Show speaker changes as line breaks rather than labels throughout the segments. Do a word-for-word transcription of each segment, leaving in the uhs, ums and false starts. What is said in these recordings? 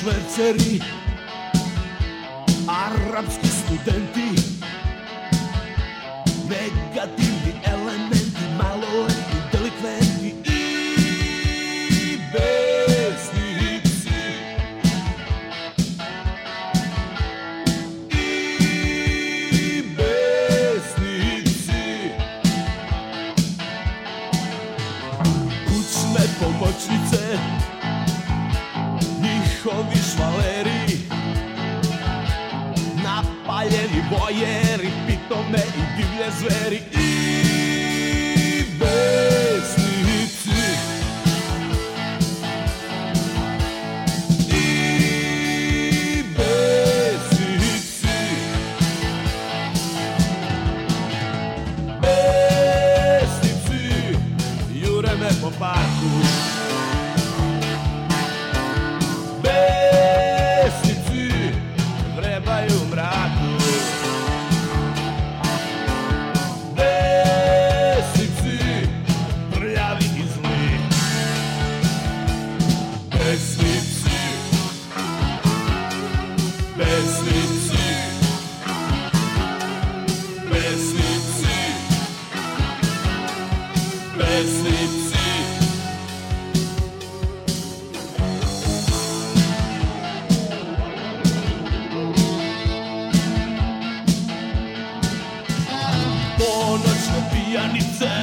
šverceri, arapski studenti, negativni elementi, maloletni delikventi i besnici. I besnici. Kućne pomoćnice, njihovi švaleri, napaljeni vojeri, pitome i divlje zveri i besnici. I besnici. Besnici jure me po parku. Besnici vrebaju u mraku. Besnici prljavi i zli. Besnici. Besnici. Besnici. Besnici. Ponoćne pijanice,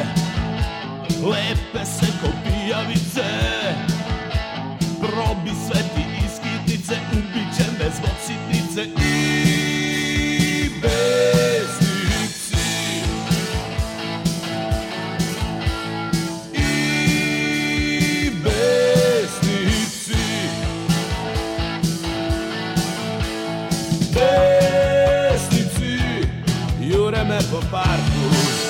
lepe se ko pijavice, probi sveti iskitnice, ubićem bez vodsitnice i besnici. I besnici. Besnici jure me po parku.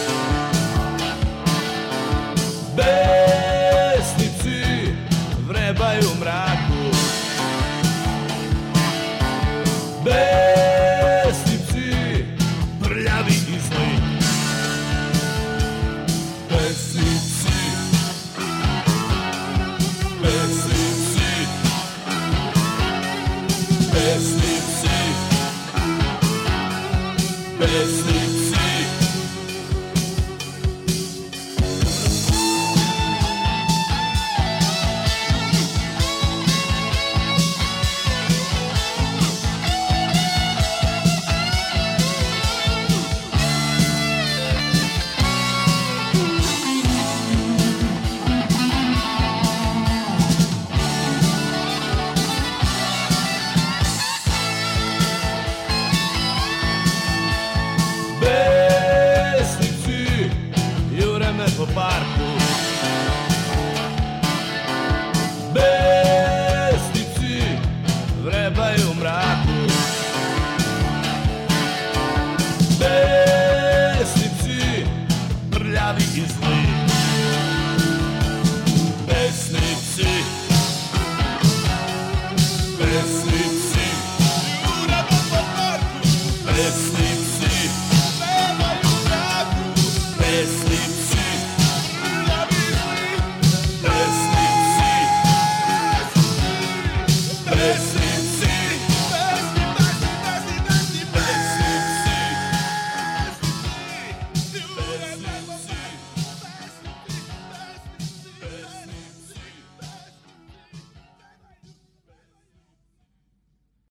Besnici vrebaju u mraku. Besnici prljavi i zli. Besnici. Besnici. Besnici. Besnici.